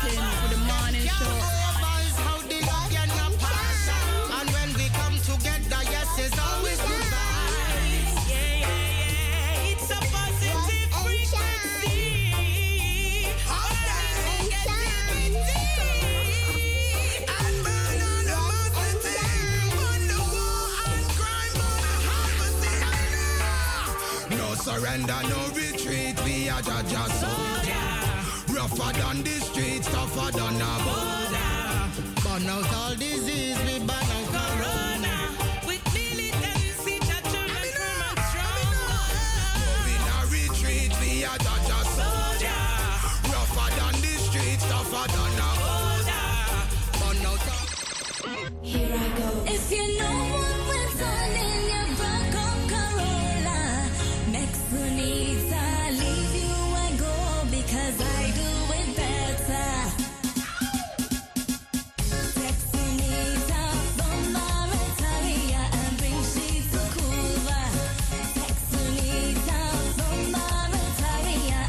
Brooklyn for the morning show. How the love can not pass. And when we come together, yes, it's always good vibes. Yeah. It's a positive frequency. And burn on the mountain. On the war and crime on the harvest. No surrender, no retreat. We are Jaja soldier. Rougher than the streets, tougher than a border. Burn out all disease, we burn out corona. With militancy, judgment firm and strong. No in a retreat, we are Jaja soldier. Rougher than the streets, tougher than a border. Burn out all... Here I go. If you know what went on in your Bronco Corolla, next needs I leave you and go because I do it better. Sexy needs from Maritalia and bring she to Cuba. Sexy needs from Maritalia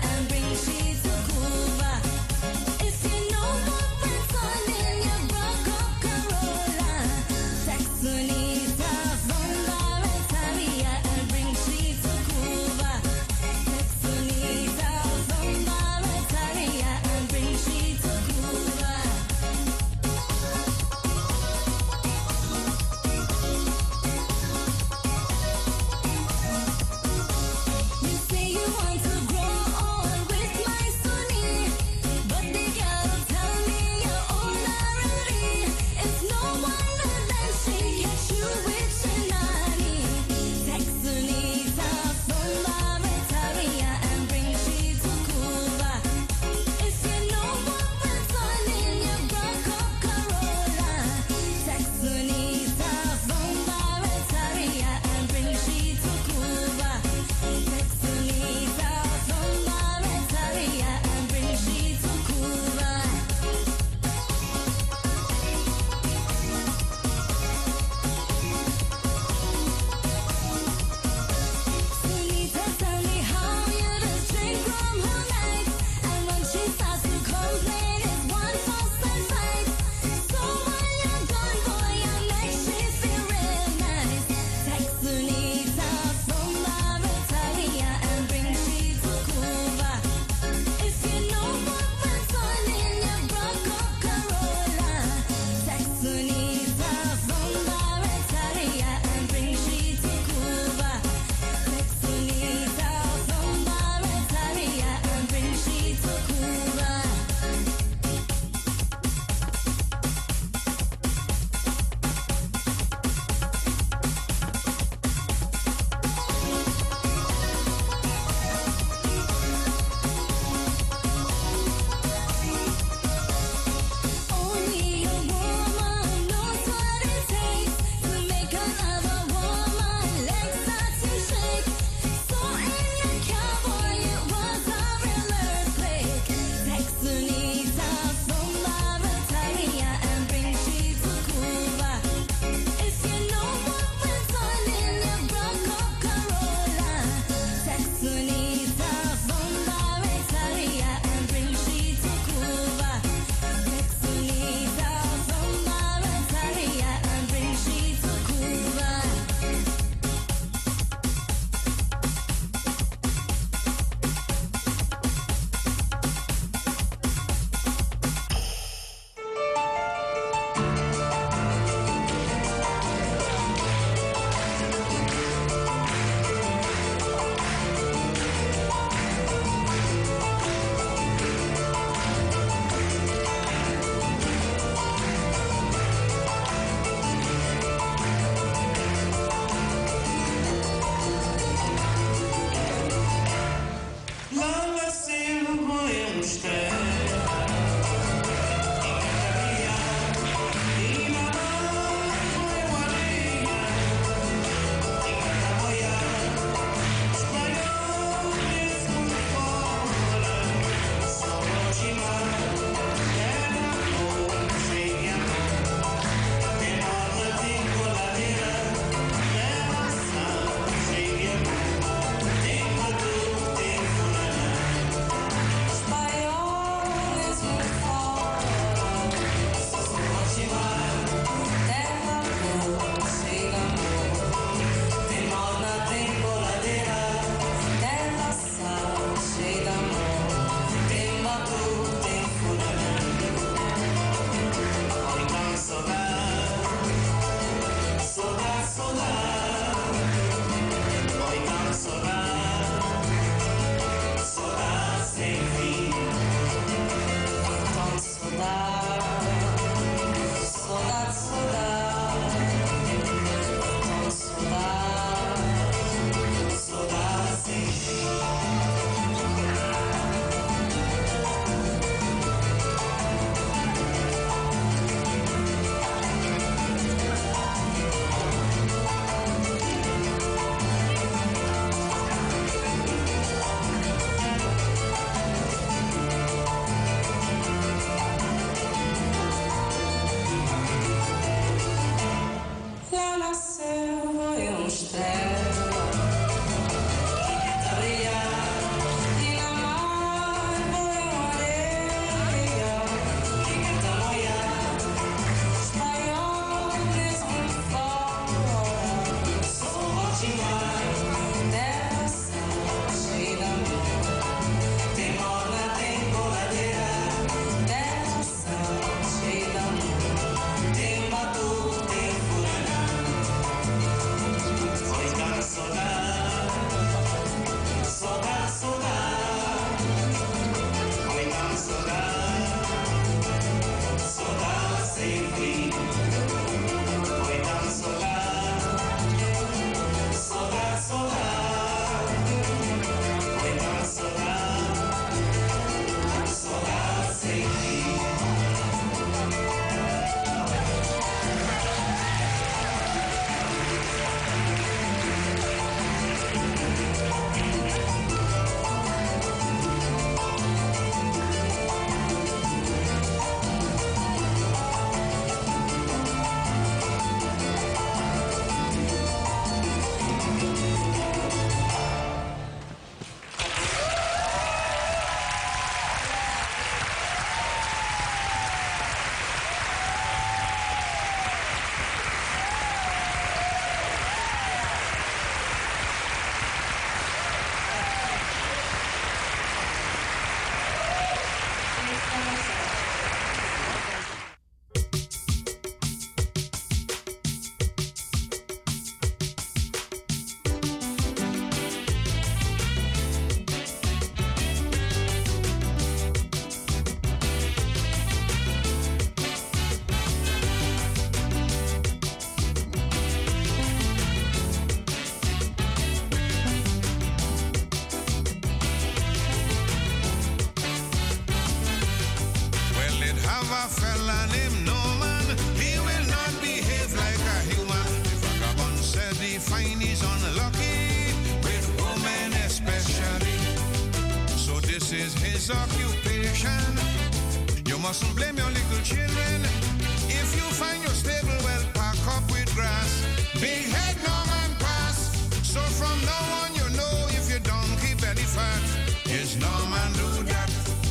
This is his occupation. You mustn't blame your little children. If you find your stable well pack up with grass, big head no man pass. So from now on you know if your donkey belly fat, is no man do that.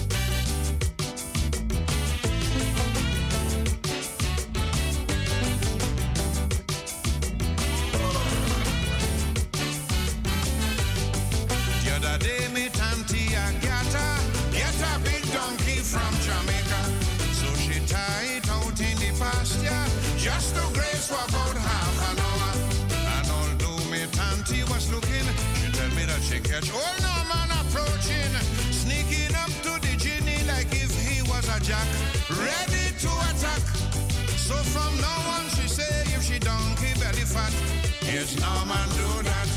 The other day me tanty get a big donkey from Jamaica. So she tied it out in the pasture just to graze for about half an hour. And although me tanty was looking, she tell me that she catch old Norman approaching, sneaking up to the genie like if he was a jack, ready to attack. So from now on she say if she donkey belly fat, yes Norman do that.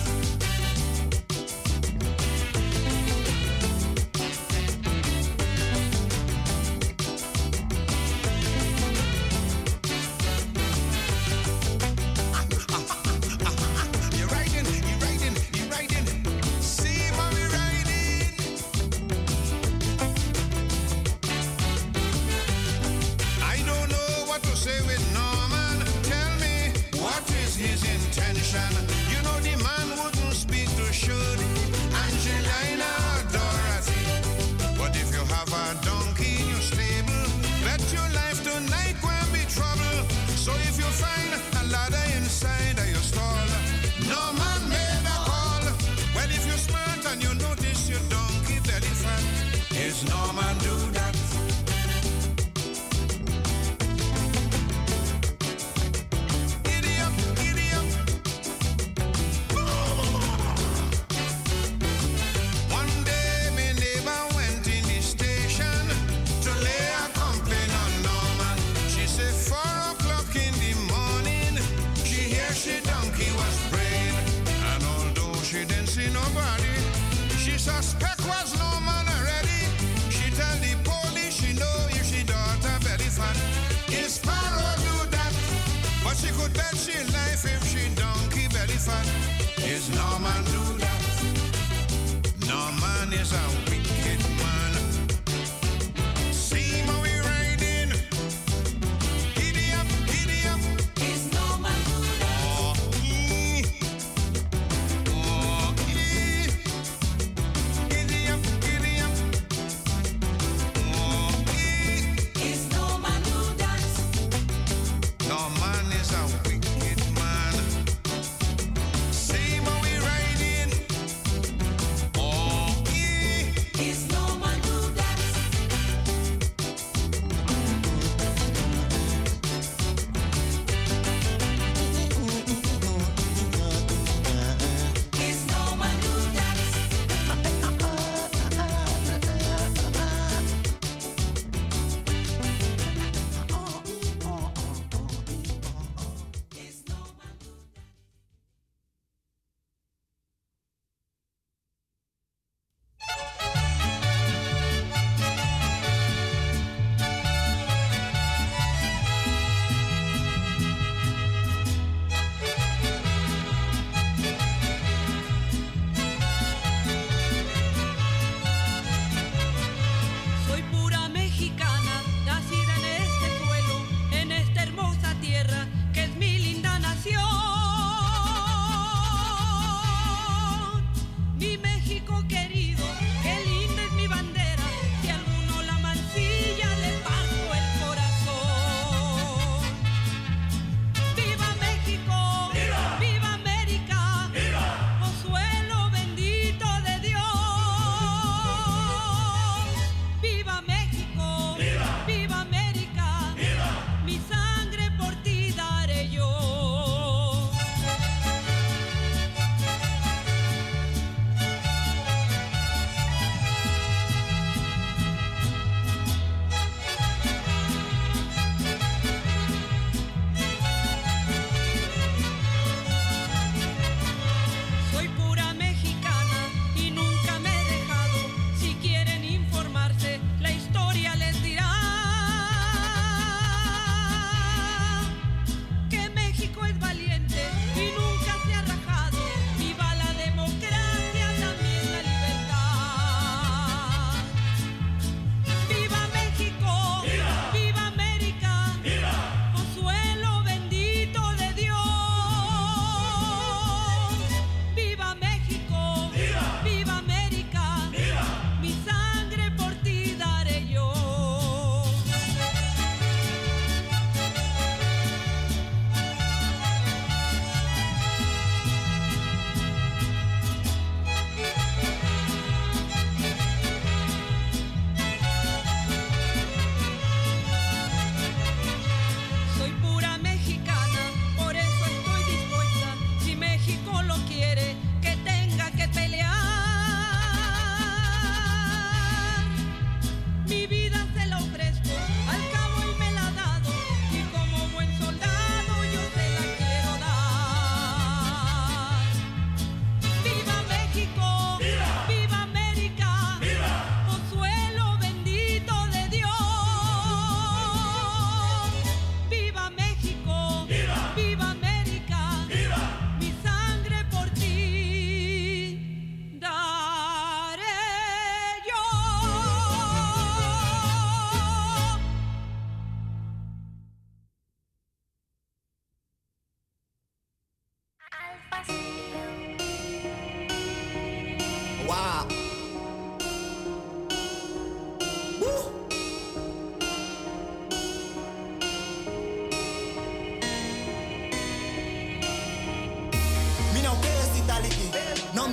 His intention, you know the man wouldn't speak to should Angelina or Dorothy. But if you have a donkey in your stable, bet your life tonight won't be trouble. So if you find a ladder inside of your stall, no man made a call. Well, if you're smart and you notice your donkey belly fat, is no man do that. Suspect was no man already. She tell the police she know if she daughter belly fat. Is Sparrow do that? But she could bet she life if she donkey belly fat. Is no man do that? No man is a wicked man. See how we riding. Giddy up, giddy up. Is no man do that? Oh,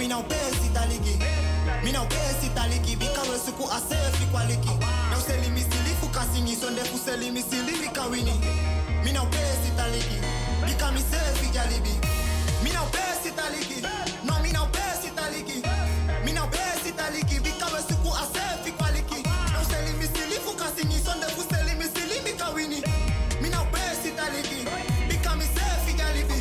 mi nou pesi taliki. Mi nou pesi taliki. Bika we suku asefi kwaliki. Nou seli mi sili fukasingi. Sonde fu seli mi sili mi kawini. Mi nou pesi taliki. Bika mi sefi jalibi. Mi nou pesi taliki. No mi nou pesi taliki. Mi nou pesi taliki. Bika we suku asefi kwaliki. Nou seli mi sili fukasingi. Sonde fu seli mi sili mi kawini. Mi nou pesi taliki. Bika mi sefi jalibi.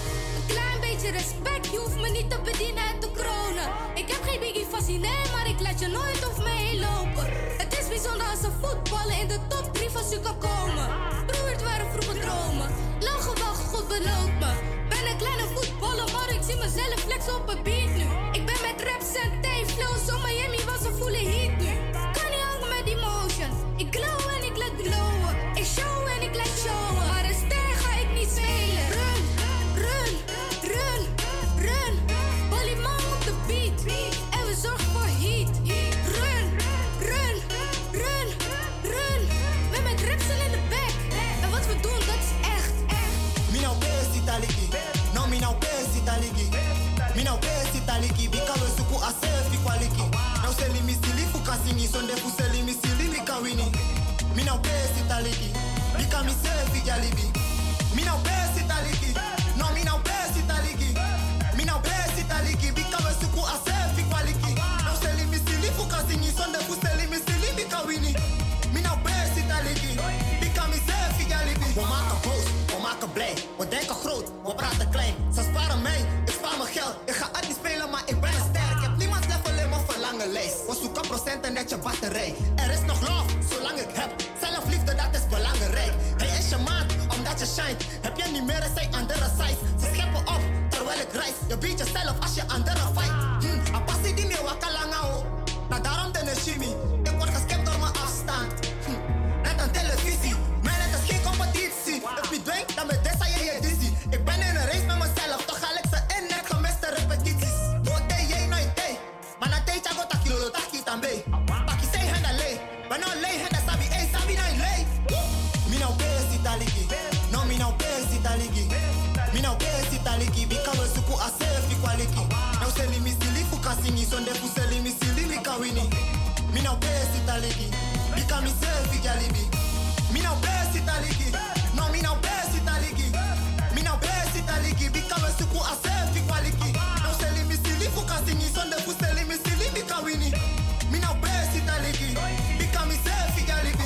Klein beetje respect, je hoeft me niet te bedienen en te kronen. Ik heb geen biggie fasciné, maar ik laat je nooit over me heen lopen. Het is bijzonder als ze voetballen in de top 3 van Suka komen. Broer, het waren vroege dromen. Lang gewacht, God belooft me. Ben een kleine voetballer, maar ik zie mezelf flexen op een beat nu. Ik ben met raps en T-flow, zo Miami was een voele heat nu. Kan niet hangen met emotion. Ik glow en ik laat glowen. Ik show en ik laat showen. Maar een ster ga ik niet spelen. Run, run, run, run. Ballyman op de beat. En we zorgen voor heat. Run, run, run, run. Met mijn dripsel in de back. En wat we doen, dat is echt. Mi nou pesi taliki. No mi nou pesi taliki. Mi nou pesi taliki. Bika we suku asefi kwaliki. Nou seli mi sili fukasingi. Sonde fu seli mi sili mi kawini. Mi nou pesi taliki. Bika mi sefi jalibi. Mi nou pesi taliki. No mi nou pesi taliki. Mi nou pesi taliki. Bika we suku asefi kwaliki. Nou seli mi sili fukasingi. Sonde fu seli mi sili mi kawini. Mi nou pesi taliki. Bika mi sefi jalibi. We maken boos, we maken blij. We denken groot, we praten klein. Ze sparen mij, ik spaar mijn geld. Ik ga het niet spelen, maar ik ben een ster. Ik heb niemands level in mijn verlangen lijst. We zoeken procenten net je batterij. Er is nog love, zolang ik heb. Zelfliefde, dat is belangrijk. Hij is je maat, omdat je shine. Heb je niet meer, zij andere size. Ze scheppen op, terwijl ik reis. Je biedt jezelf als je andere fight. Apassie die meer wakalangao. Nou daarom de shimmy. Ik word geskipt door mijn afstand. Net een televisie. Maar het is geen competitie. If je dwingt, dan met deze je dizzy. Ik ben in een race met mezelf, toch haal ik ze in net gemiste repetities. Doe jij nooit day. Maar na tijd go takilo lo taki tambe. Paki say handle. Maar nou lay handa sabi sabi na lay. Mi nou pesi taliki. No mi nou pesi taliki. Mi nou pesi taliki. Bika we suku asefi kwaliki. Nou seli mi sili fukasingi. Sonde fu seli mi sili mi kawini. Mi nou pesi taliki. Bika mi sefi jalibi. Mi nou pesi taliki. No mi nou pesi taliki. Mi nou pesi taliki. Bika we suku asefi kwaliki. Nou seli mi sili fukasingi. Sonde fu seli mi sili mi kawini. Mi nou pesi taliki. Bika mi sefi jalibi.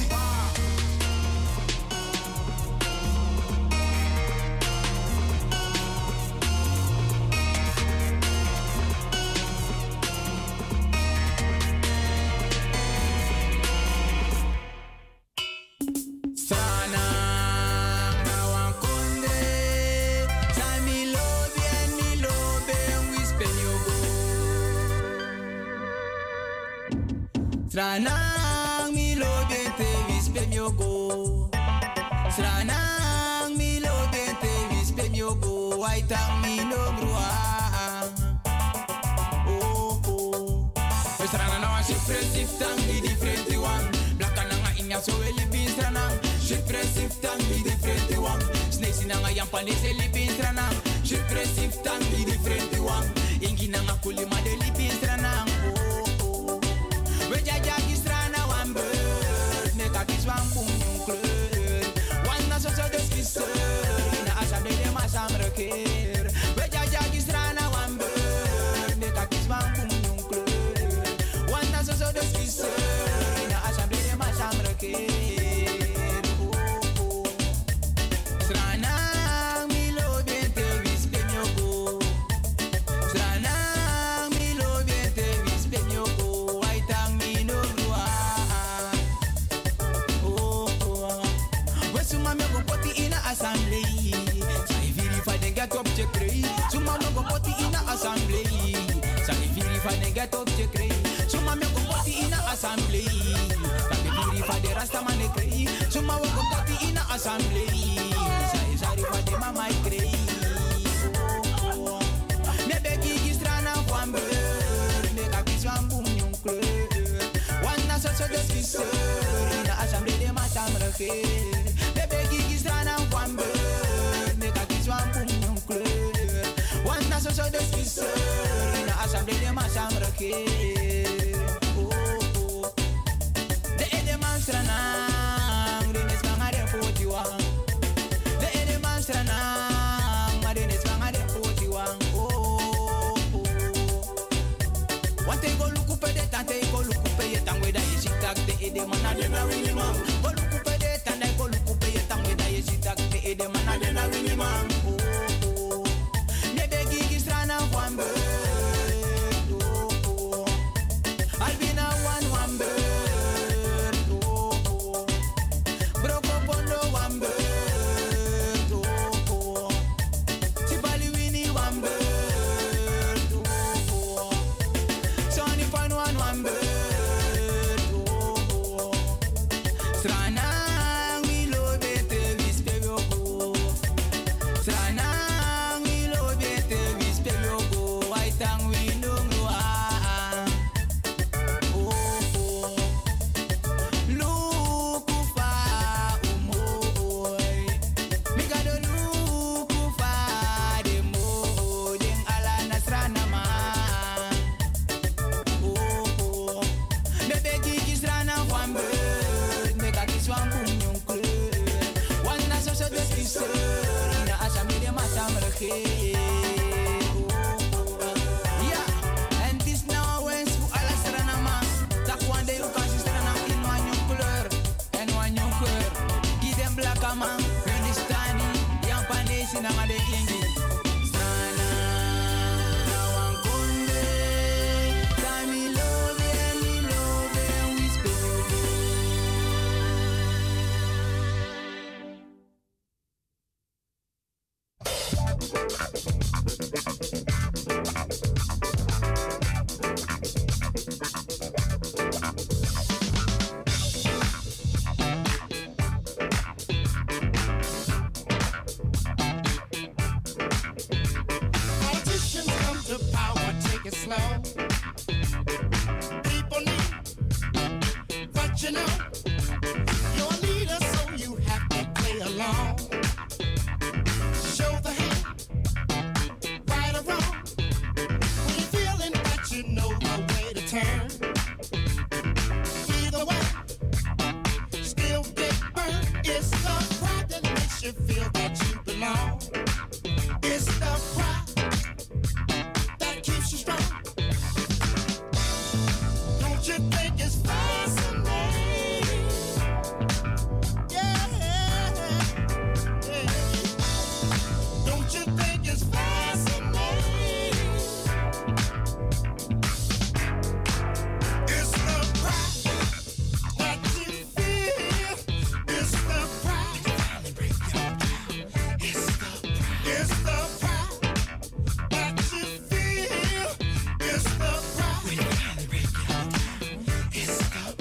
Stranang mi lo dente vispe miogo. Stranang mi lo dente vispe miogo. Waitang mi lo grua. Oh oh. Strana na shifre tang di different one. Blaka na nga inya so elipin stranang. Shifre tang di different one. Snakes na nga yang panis elipin stranang. Shifre tang di different one. Ingi na nga kulima de elipin stranang. We jaja gistrana one bird, neka kis wan pum kleur. Wan na so des kisser, na assemblée de masamreker. We jaja gistrana one bird, neka kis wan pum kleur. Wan na so des kisser, na assemblée de masamreker. Strana mi lo bien te vis pe miogo. Strana mi lo bien te vis pe miogo. Assembly, sai verify the get up check rei. Suma me go put in a assembly. Sai verify the get up check rei. Suma me go put in a assembly. Sai verify the rasta man the crei. Suma me go put in a assembly. Sai verify the mama crei. Ne begi gistrana kwambe. Ne kakis wambum nyung kleur. Wana so des kisser. Na assembly de masamreke. Ne begi gistrana kwambe. Ne kakis wambum nyung kleur. Wana so des kisser. Na assembly de de masamrake. De Edemanstranang, Rines Mangare Potiwang. De Edemanstranang, Marines Mangare Potiwang. Wante go lukupe de tante go lukupe ye tangwe da yesitak de Edeman de na winimam. Go lukupe de tante go lukupe ye tangwe da yesitak de Edeman de na winimam. Ne begi gistrana wambe. Albina wan wambe. Broko bondo wambe. Tibali wini wambe. Sonny pan wan wambe. Strana mi lo bete vispeyoko. Strana mi lo bete vispeyoko. Waitang winungwa. Lukufa umoy. Migado lukufa demo. Ding ala nasrana ma. Bebe gigi strana wambe. Mega kiswan bunyong kleur. Wana soso de kisser. Ina asami de masamrake. Ja, en het is nou eens voor alle strana ma. Tak wande u kan strana in wanyong kleur. En wanyong geur. Gidem blaka man. Hun is tani. Yang panesi na ma de ingi. Strana. Nawan konde. Tami love and me love and we spend. Politicians come to power, take it slow. People need what you know. You're a leader, so you have to play along. Show the hand, right or wrong. When you're feeling that you know the way to turn. Either way, still get burned. It's the pride that makes you feel that you belong. It's the pride that keeps you strong. Don't you think it's fascinating? Yeah, yeah. Don't you think it's fascinating? It's the pride that you feel. It's the pride. It's the pride. It's the pride that you feel. It's the pride. It's the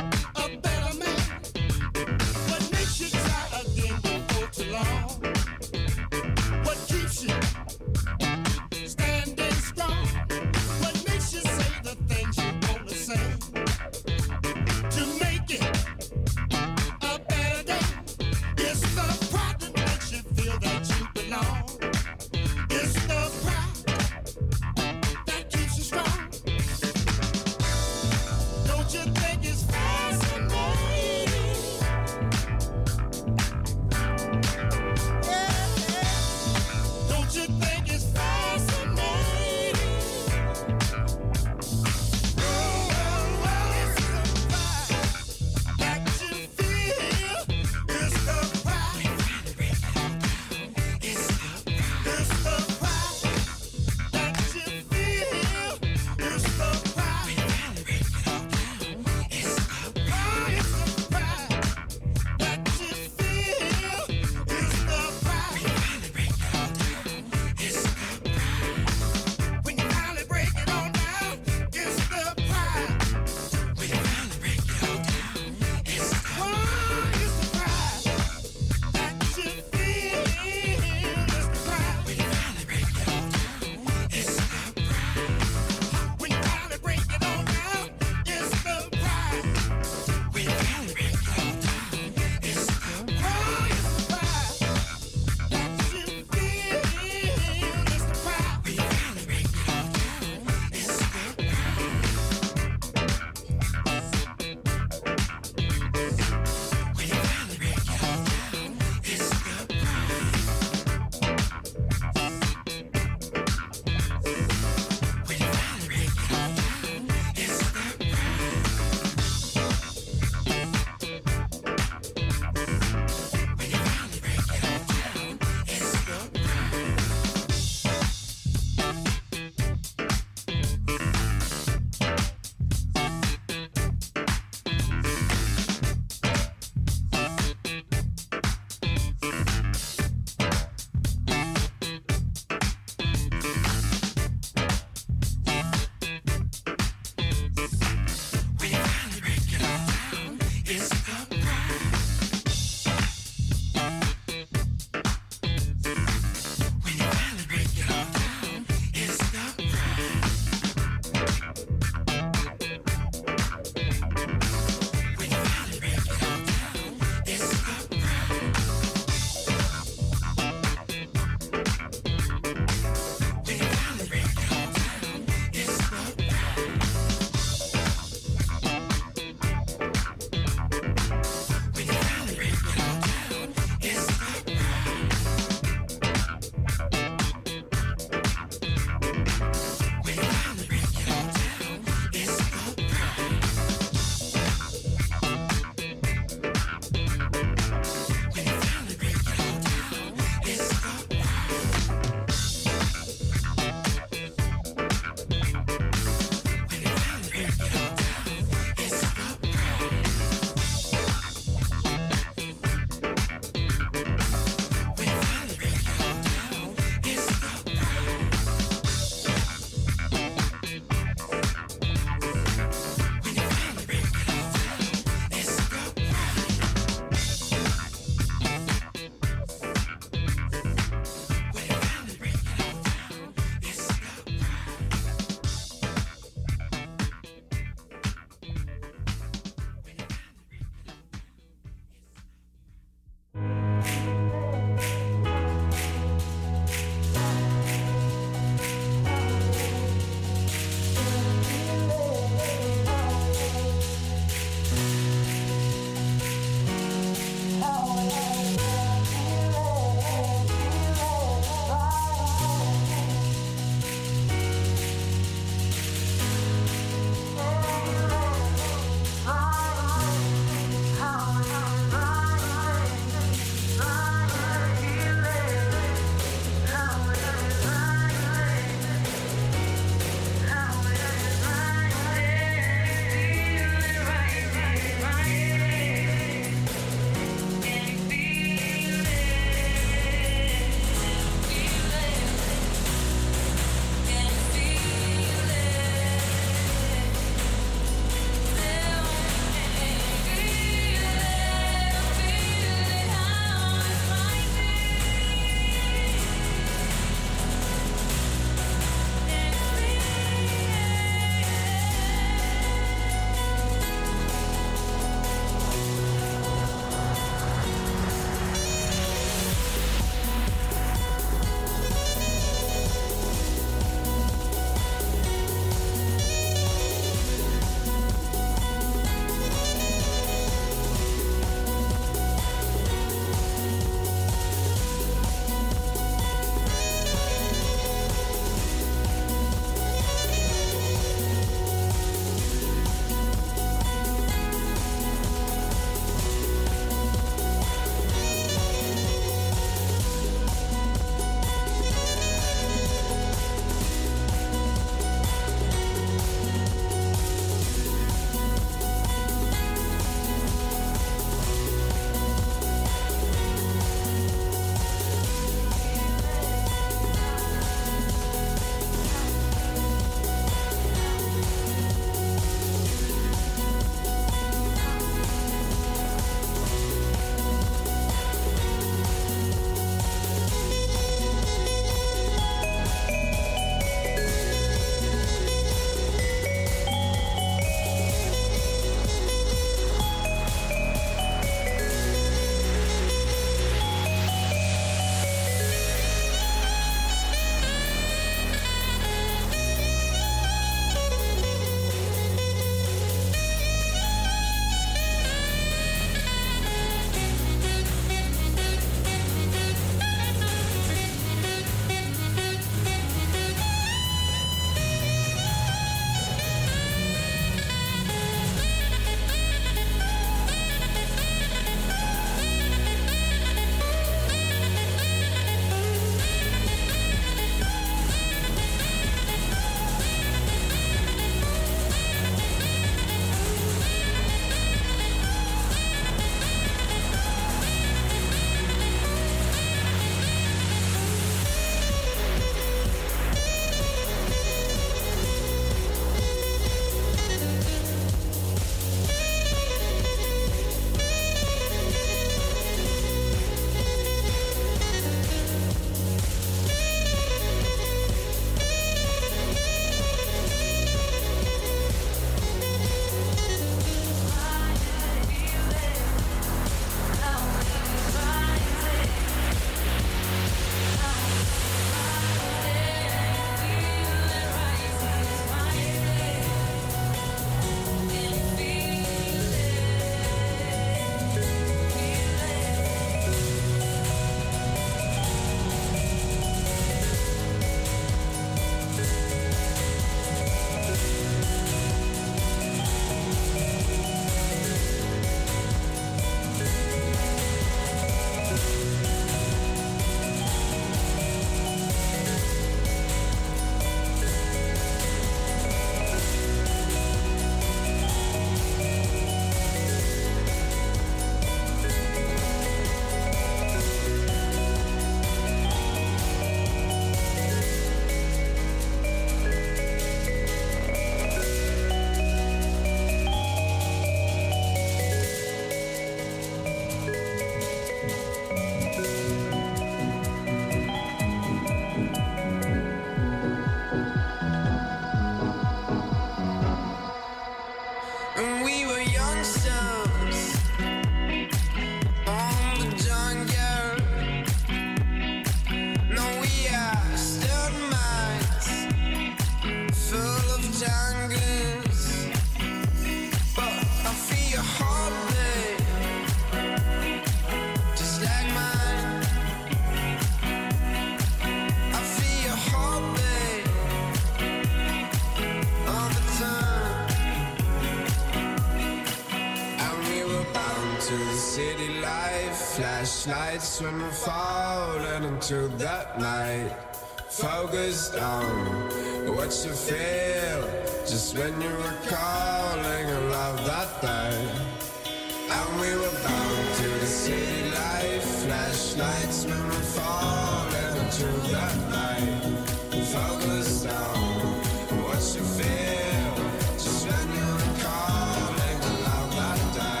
flashlights when we're falling into that night. Focused on what you feel just when you were calling a love that day. And we were bound to the city life. Flashlights when we're falling into that night. Focused on what you feel just when you were calling a love that day.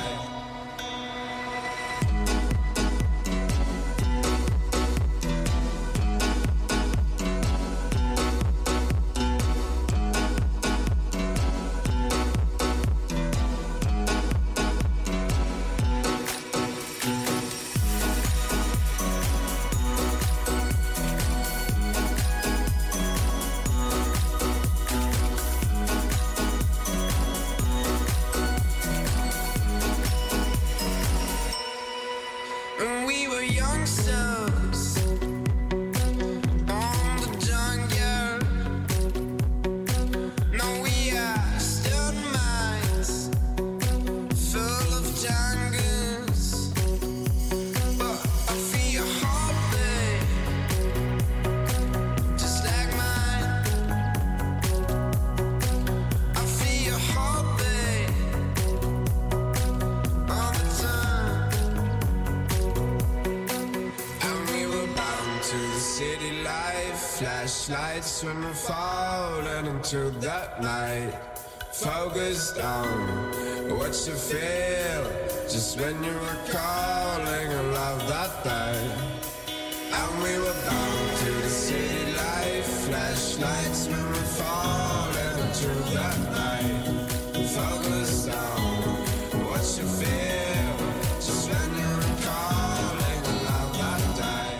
Flashlights when we're falling into that night. Focused on what you feel just when you were calling a love that day. And we were bound to the city life. Flashlights when we're falling into that night. Focused on what you feel just when you were calling a love that day.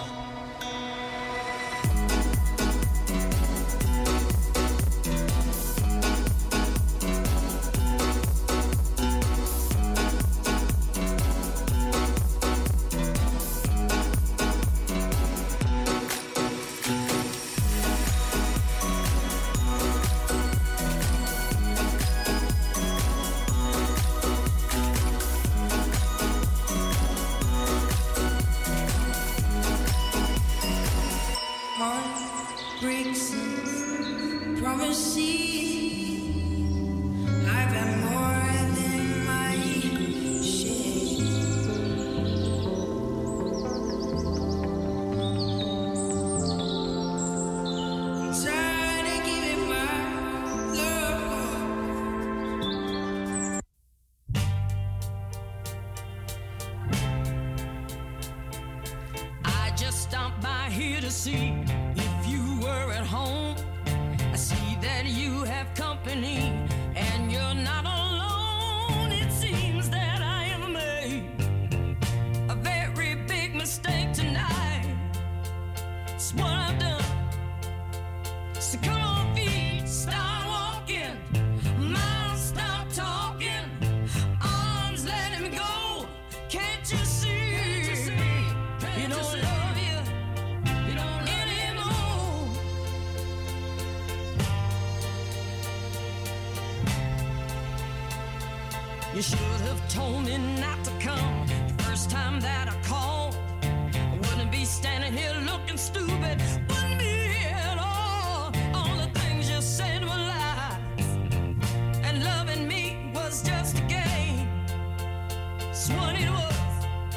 You should have told me not to come the first time that I called. I wouldn't be standing here looking stupid. Wouldn't be here at all. All the things you said were lies, and loving me was just a game. It's what it was.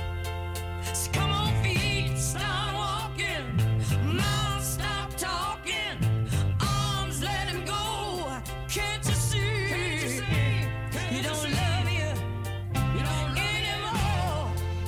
So come on, feet, start walking. Mouth, stop talking. Arms, let him go. Can't you see? Can't you see? You don't love me anymore.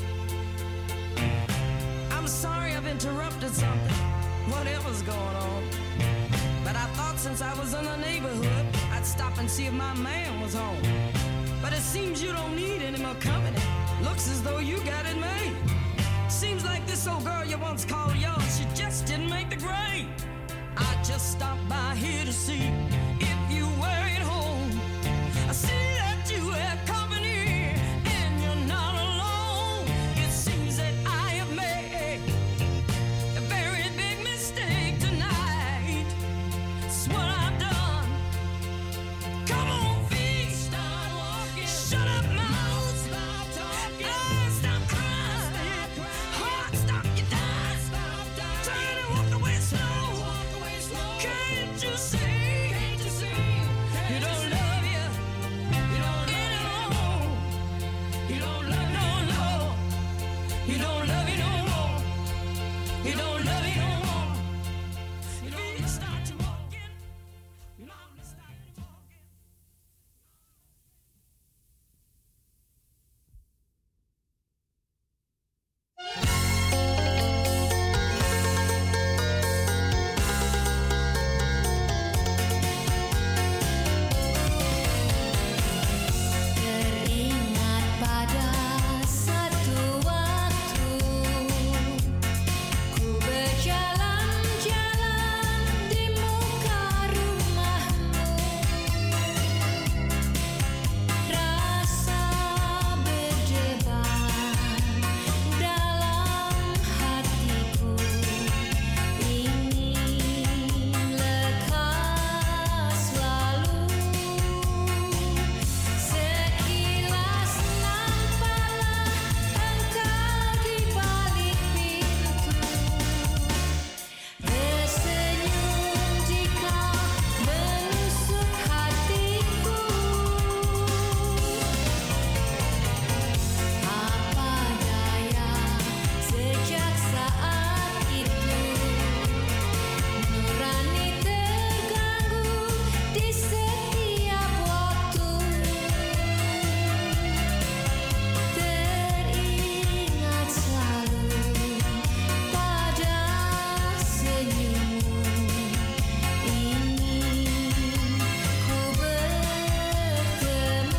I'm sorry I've interrupted something, whatever's going on. But I thought since I was in the neighborhood, I'd stop and see if my man was home. But it seems you don't need any more company. Looks as though you got it made. Seems like this old girl you once called yours, she just didn't make the grade. I just stopped by here to see if you were at home. I see that you have company and you're not alone. It seems that I have made a very big mistake tonight. It's what I've done. Come on, feet, start walking. Shut up, mouth, stop talking. Stop crying. Can't you see? He don't love you. He don't love you no more. He don't love you no more. He don't love you no more. He don't love you no more. You know you start to walk in. You know you start to walk in. Teringat pada satu waktu ku berjalan-jalan di muka rumahmu, rasa berdebar dalam hatiku ingin lekas lalu. Sekilas nampaklah engkau di balik pintu, tersenyum jika menusuk hatiku. Apa daya, sejak saat itu nurani terganggu di setiap waktu. Teringat selalu pada senyummu, ingin ku bertemu.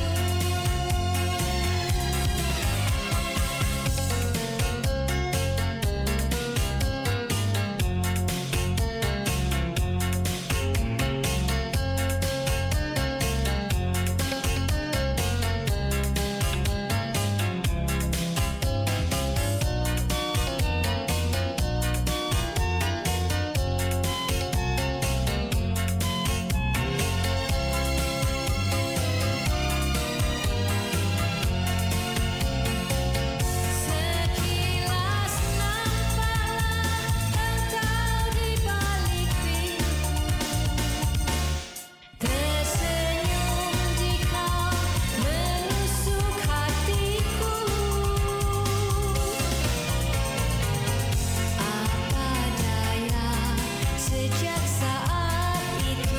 Sekilas nampaklah engkau di balik pintu, tersenyum jika menusuk hatiku. Apa daya, sejak saat itu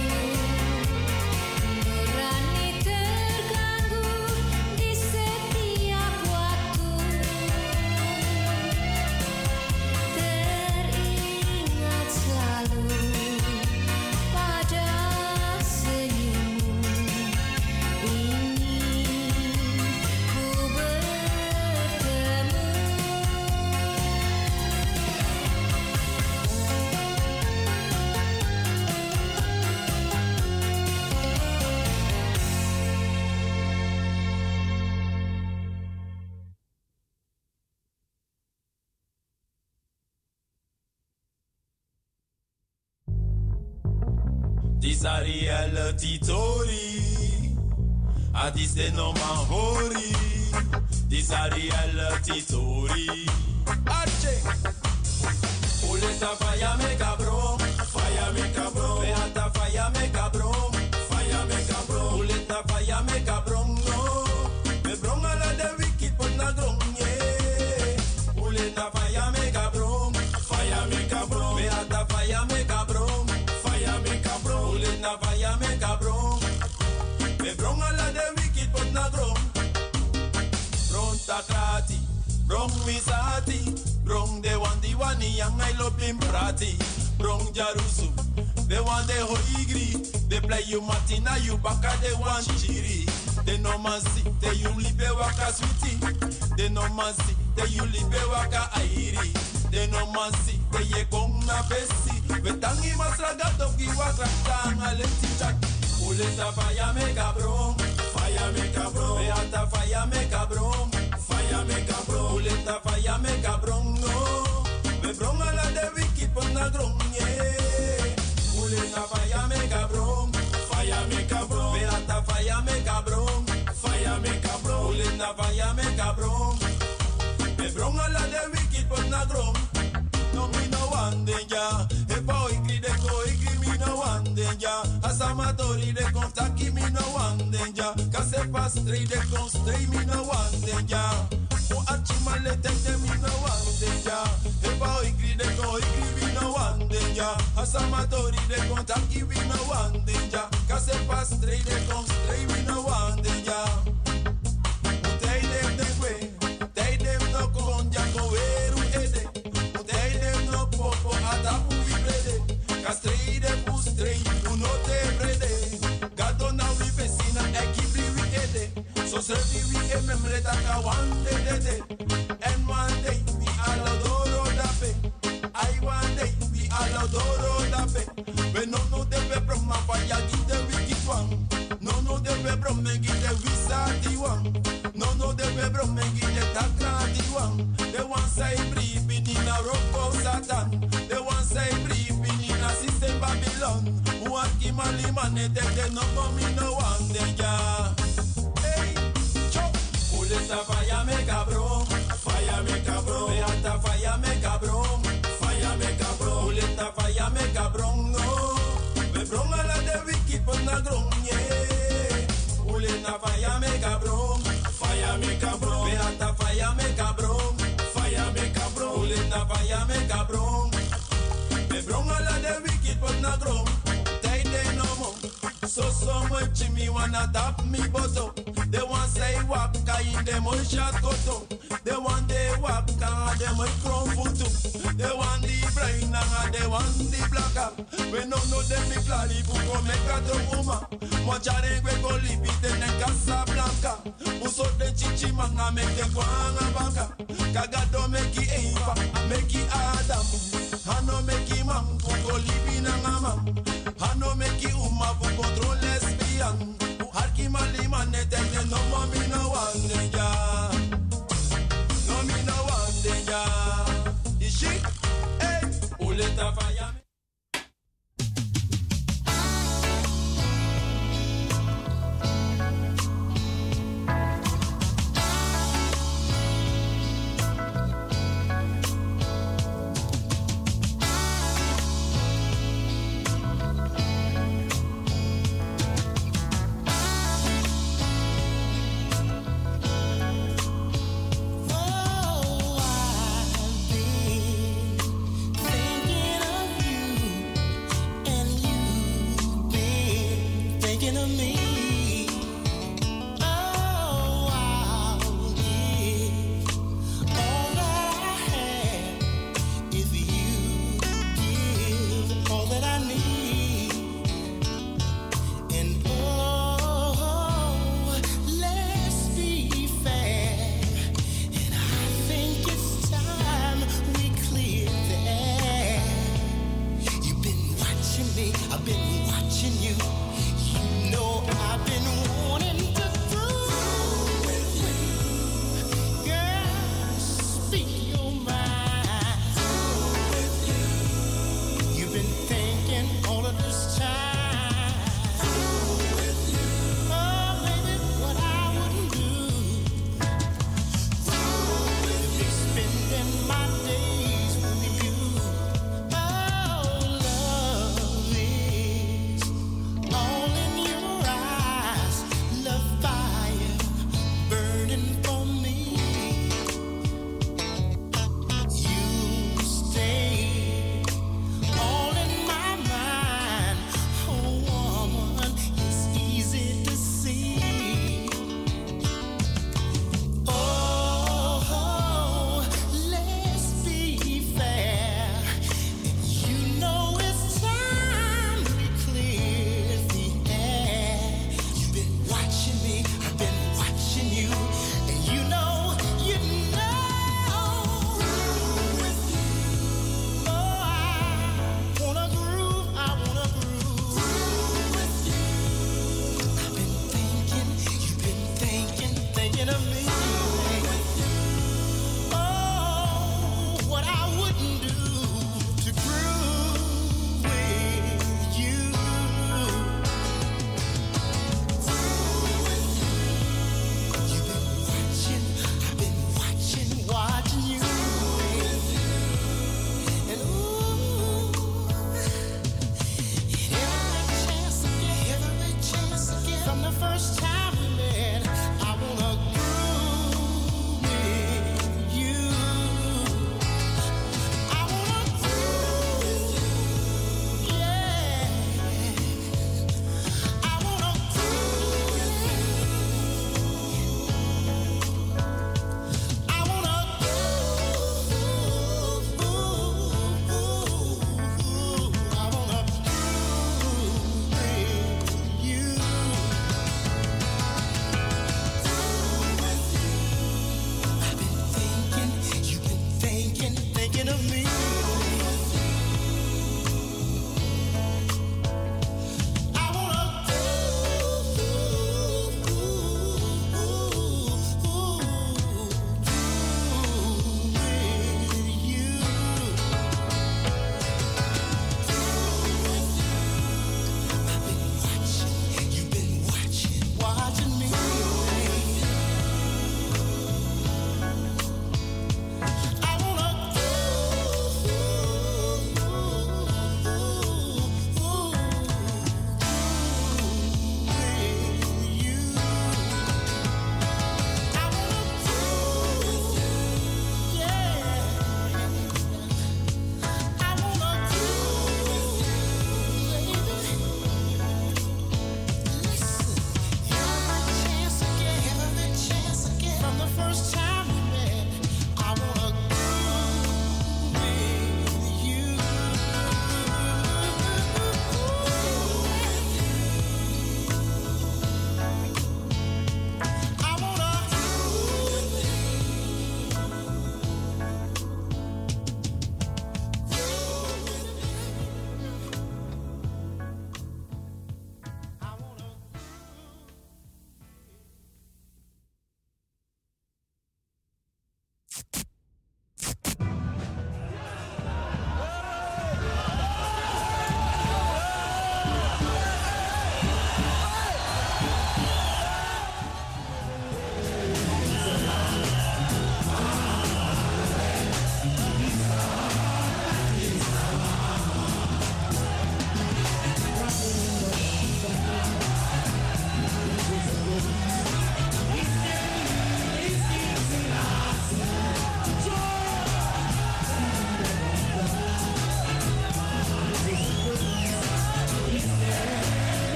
nurani terganggu di setiap waktu. Teringat selalu pada senyummu, ingin ku bertemu. This a reality story. This the no man hurry. This a reality story. Arche. Uleta fire me cabrón. Fire me cabrón. Beata fire me cabrón. Fire me cabrón. Uleta fire me cabrón. No. Me bronga la de wicked but na grong. Yeah. Uleta fire me cabrón. Fire me cabrón. Beata fire me cabrón. Fire me cabrón. Uleta fire me cabrón. Me bronga la de wicked but na grong. Bronta krati. Brong misati, brong de wani yang I love him prati. Brong jarusu, they want the hoigri. They play you matina, you baka they want chiri. They no man see, they you live waka sweetie. They no man see, they you live waka airi. They no man see, they ye gong na besi. Betangi masraga dogi waka tanga leti chat. Uleta fire me cabrón, fire me cabrón. Beata fire me cabrón. Fire me cabrón, uleta fire me cabrón, no. Me bronga la de wicked por na grón, yeah. Uleta fire me cabrón, beata fire me cabrón, uleta fire me cabrón. Me bronga la de wicked por na grón. No me no one danger, if I agree they go agree me no danger. As amatori de contaki me no one danger. Cause pass straight de constray me no one danger. O achimale take them me no one danger. If I agree de go agree me no one danger. As amatori de contaki me no one danger. Cause pass straight de constray me no one danger. Utei dem de way. Utei dem no konja ko eru ede. Utei dem no popo atapu ibrede. Castrei de pustrei, uno te brede. Gato na vi vecina e kibli vi ede. So servi vi e memreta ka one de. And one day we alodoro da pe. I one day we alodoro da pe. We no deve broma faya gite wiki one. No deve broma gite visa di one. No deve broma gite takra di one. The one say breathing in a rock of Satan. The one say breathing in a system Babylon. What kimali manete de no come no one danger. Hey, chop. Uleta fire me cabrón. Fire me cabrón. Beata fire me cabrón. Fire me cabrón. Uleta fire me cabrón. No. Me bronga la de wiki por na gronye. Uleta fire me cabrón. Fire me cabrón. Beata fire me cabrón. Fire me cabrón. Uleta fire me cabrón. Me bronga la de wiki por na gron. Tay de no more. So much me wanna tap me bottle. They want say waka in them all shot koto. They want the waka, them all crown futu. They want the brain and they want the black up. We no know them me clari buko make a droma. Mochare we go libite ne Casablanca. Uso de chichi manga make them go anga baka. Kagado make Eva, make Adam. Hano make man buko libi na ngama. Hano make uma buko control lesbian. Harki mali manete no mami no one danger. No me no one danger. Is she? Hey, uleta fire.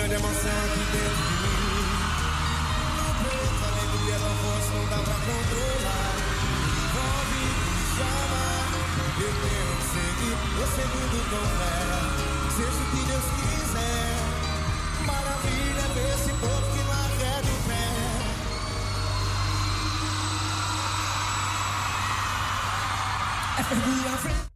grande emoção aqui dentro de mim. No peito, a alegria da força não dá pra controlar. Envolve, me chama, eu quero seguir, vou seguindo com fé. Seja o que Deus quiser, maravilha ver esse povo que não arreda o pé. FRB,